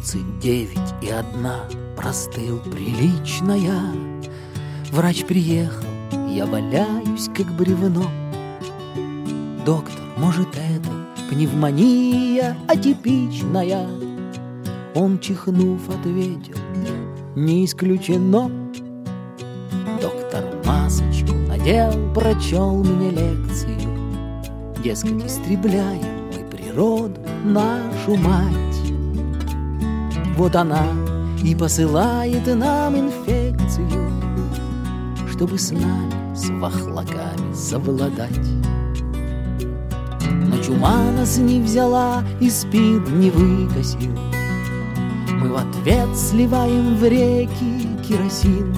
39,1 простыл приличная. Врач приехал, я валяюсь, как бревно. Доктор, может, это пневмония атипичная? Он, чихнув, ответил: не исключено. Доктор масочку надел, прочел мне лекцию. Дескать, истребляем мы природу, нашу мать. Вот она и посылает нам инфекцию, чтобы с нами, с вахлаками, совладать. Но чума нас не взяла и СПИД не выкосил. Мы в ответ сливаем в реки керосин,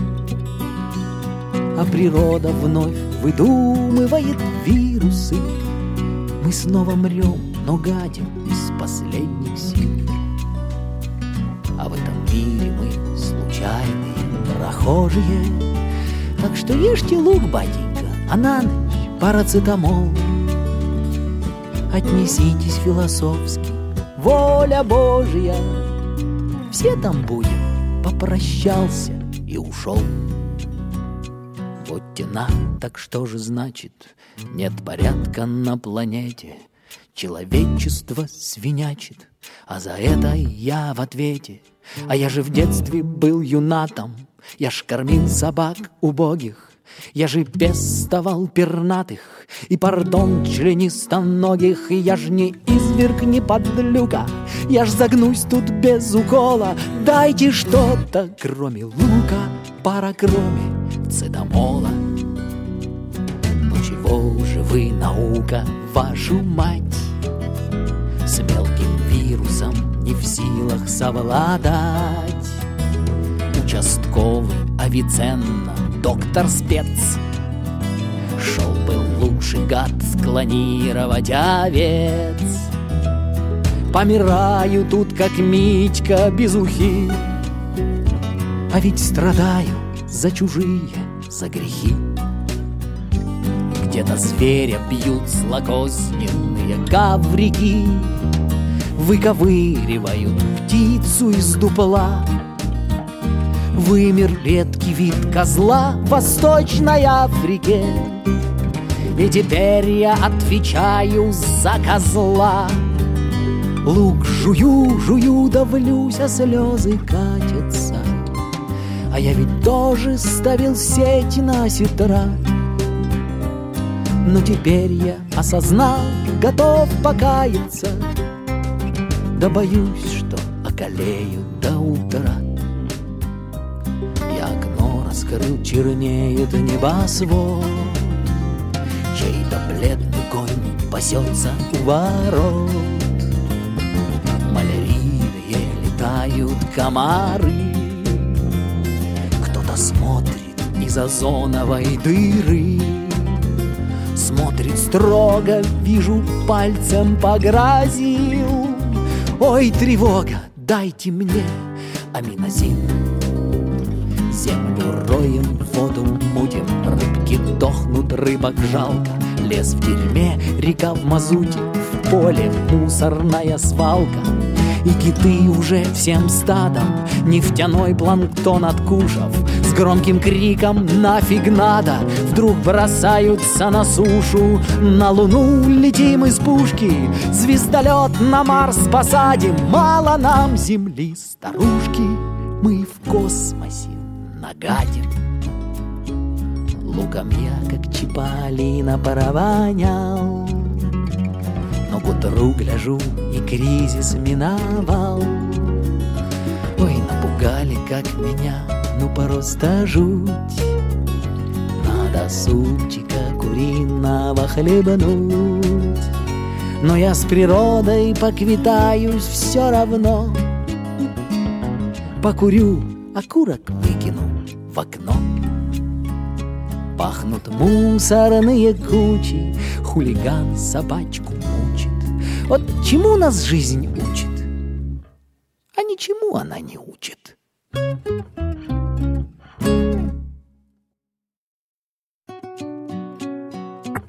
а природа вновь выдумывает вирусы. Мы снова мрем, но гадим из последних сил. А в этом мире мы случайные прохожие. Так что ешьте лук, батенька, а на ночь парацетамол. Отнеситесь философски, воля Божья. Все там будем, попрощался и ушел. Вот тена, так что же значит нет порядка на планете? Человечество свинячит, а за это я в ответе. А я же в детстве был юнатом, я ж кормил собак убогих, я же пестовал пернатых и, пардон, членистоногих. И я ж не изверг, не подлюка, я ж загнусь тут без укола. Дайте что-то, кроме лука, паракромицетамола. Ну чего же вы, наука, вашу мать, с мелким вирусом не в силах совладать? Участковый Авиценна, доктор-спец, шел бы лучше, гад, склонировать овец. Помираю тут, как Митька без ухи, а ведь страдаю за чужие, за грехи. Где-то зверя бьют злокозненные гаврики, выковыривают птицу из дупла. Вымер редкий вид козла в Восточной Африке, и теперь я отвечаю за козла. Лук жую, жую, давлюсь, а слезы катятся. А я ведь тоже ставил сеть на сетра. Но теперь я осознал, готов покаяться, да боюсь, что околею до утра. Я окно раскрыл, чернеет небосвод, чей-то бледный конь пасется у ворот. Малярийные летают комары, кто-то смотрит из озоновой дыры. Смотрит строго, вижу, пальцем погрозил. Ой, тревога, дайте мне аминозин. Землю роем, воду мутим, рыбки дохнут, рыбок жалко. Лес в дерьме, река в мазуте, в поле мусорная свалка. И киты уже всем стадом, нефтяной планктон откушав, с громким криком «нафиг надо!» вдруг бросаются на сушу. На Луну летим из пушки, звездолет на Марс посадим. Мало нам Земли, старушки, мы в космосе нагадим. Луком я, как Чиполлино, провонял, но к утру гляжу, и кризис миновал. Ой, напугали, как меня, ну просто жуть. Надо супчика куриного хлебнуть. Но я с природой поквитаюсь все равно. Покурю, окурок выкину в окно. Пахнут мусорные кучи, хулиган собачку мучит. Вот чему нас жизнь учит? А ничему она не учит.